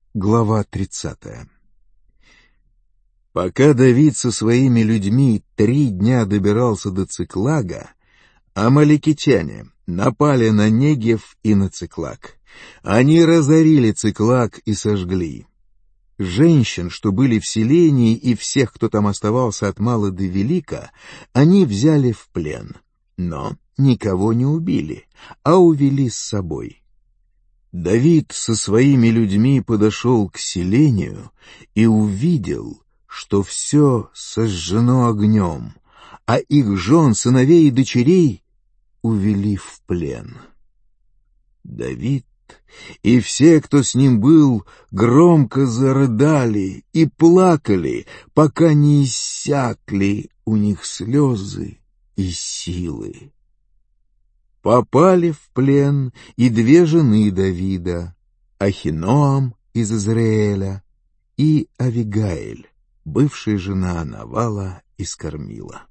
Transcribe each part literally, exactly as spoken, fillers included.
Глава тридцатая. Пока Давид со своими людьми три дня добирался до Циклага, амалекитяне напали на Негев и на Циклаг. Они разорили Циклаг и сожгли. Женщин, что были в селении, и всех, кто там оставался от мала до велика, они взяли в плен, но никого не убили, а увели с собой. Давид со своими людьми подошел к селению и увидел, что все сожжено огнем, а их жен, сыновей и дочерей увели в плен. Давид и все, кто с ним был, громко зарыдали и плакали, пока не иссякли у них слезы и силы. Попали в плен и две жены Давида, Ахиноам из Израиля и Авигаиль, бывшая жена Навала из Кармила.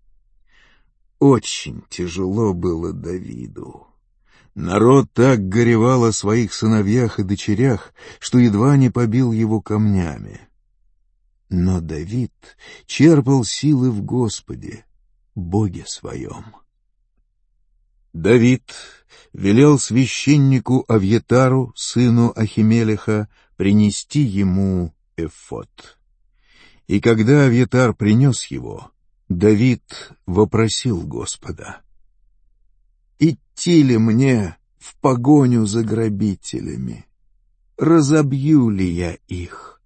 Очень тяжело было Давиду. Народ так горевал о своих сыновьях и дочерях, что едва не побил его камнями. Но Давид черпал силы в Господе, Боге своем. Давид велел священнику Авьятару, сыну Ахимелеха, принести ему эфод. И когда Авьятар принес его, Давид вопросил Господа: «Идти ли мне в погоню за грабителями? Разобью ли я их?»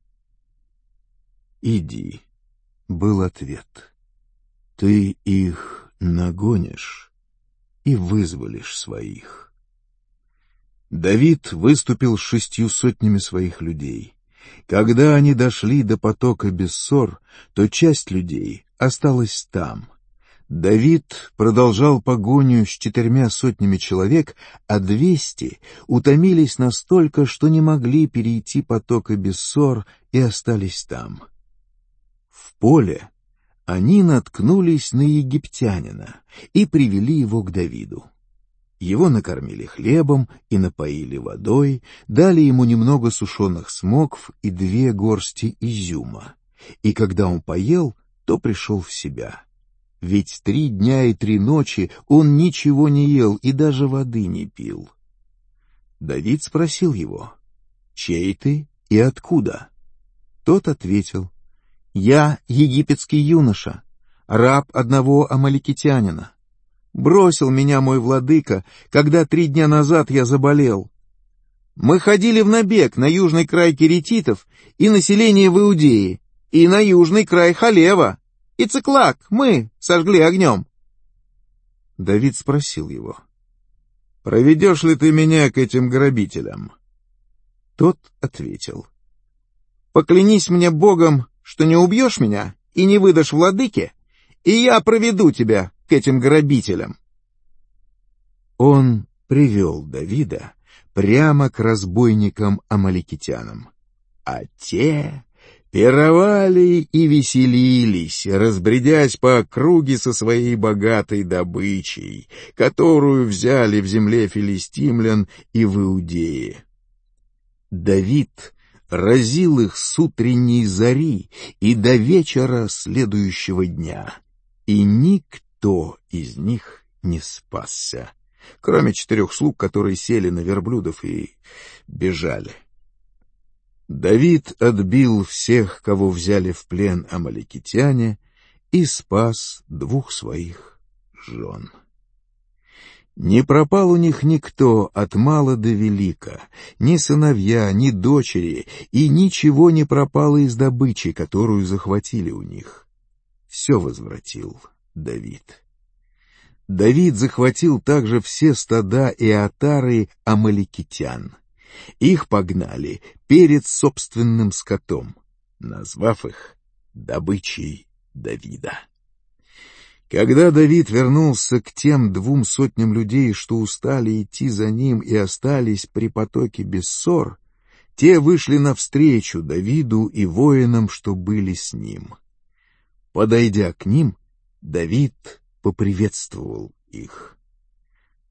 «Иди», — был ответ, — «ты их нагонишь и вызволишь своих». Давид выступил с шестью сотнями своих людей. Когда они дошли до потока Бессор, то часть людей осталась там. Давид продолжал погоню с четырьмя сотнями человек, а двести утомились настолько, что не могли перейти потока Бессор и остались там. В поле они наткнулись на египтянина и привели его к Давиду. Его накормили хлебом и напоили водой, дали ему немного сушеных смокв и две горсти изюма. И когда он поел, то пришел в себя. Ведь три дня и три ночи он ничего не ел и даже воды не пил. Давид спросил его: «Чей ты и откуда?» Тот ответил: «Я египетский юноша, раб одного амалекитянина. Бросил меня мой владыка, когда три дня назад я заболел. Мы ходили в набег на южный край Керетитов и население в Иудее, и на южный край Халева, и Циклаг мы сожгли огнем». Давид спросил его: «Проведешь ли ты меня к этим грабителям?» Тот ответил: «Поклянись мне Богом, что не убьешь меня и не выдашь владыке, и я проведу тебя к этим грабителям». Он привел Давида прямо к разбойникам-амалекитянам, а те пировали и веселились, разбредясь по округе со своей богатой добычей, которую взяли в земле филистимлян и в Иудее. Давид разил их с утренней зари и до вечера следующего дня, и никто из них не спасся, кроме четырех слуг, которые сели на верблюдов и бежали. Давид отбил всех, кого взяли в плен амалекитяне, и спас двух своих жен. Не пропал у них никто от мала до велика, ни сыновья, ни дочери, и ничего не пропало из добычи, которую захватили у них. Все возвратил Давид. Давид захватил также все стада и отары амалекитян. Их погнали перед собственным скотом, назвав их добычей Давида. Когда Давид вернулся к тем двум сотням людей, что устали идти за ним и остались при потоке Бессор, те вышли навстречу Давиду и воинам, что были с ним. Подойдя к ним, Давид поприветствовал их.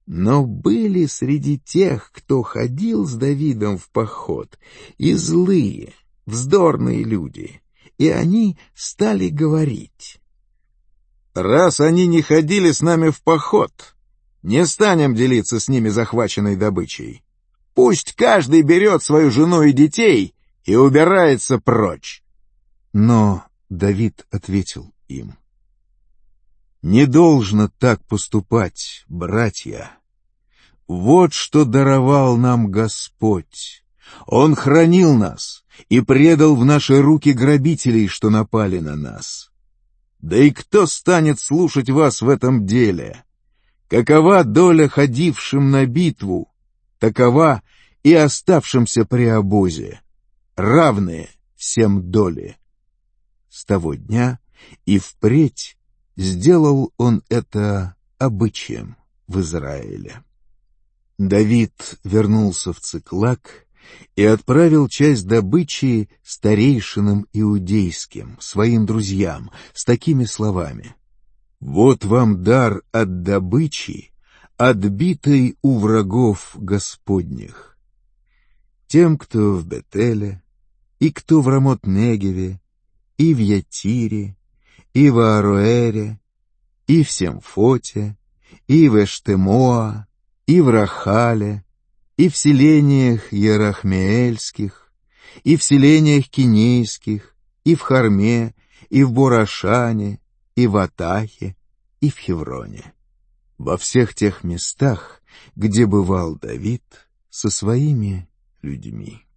Но были среди тех, кто ходил с Давидом в поход, и злые, вздорные люди, и они стали говорить: «Раз они не ходили с нами в поход, не станем делиться с ними захваченной добычей. Пусть каждый берет свою жену и детей и убирается прочь». Но Давид ответил им: «Не должно так поступать, братья. Вот что даровал нам Господь. Он хранил нас и предал в наши руки грабителей, что напали на нас. Да и кто станет слушать вас в этом деле? Какова доля ходившим на битву, такова и оставшимся при обозе, равные всем доли». С того дня и впредь сделал он это обычаем в Израиле. Давид вернулся в Циклаг и отправил часть добычи старейшинам иудейским, своим друзьям, с такими словами: «Вот вам дар от добычи, отбитой у врагов Господних. Тем, кто в Бетеле, и кто в Рамот-Негеве, и в Ятире, и в Аароэре, и в Семфоте, и в Эштемоа, и в Рахале, и в селениях Ерахмеэльских, и в селениях Кинейских, и в Харме, и в Борашане, и в Атахе, и в Хевроне. Во всех тех местах, где бывал Давид со своими людьми».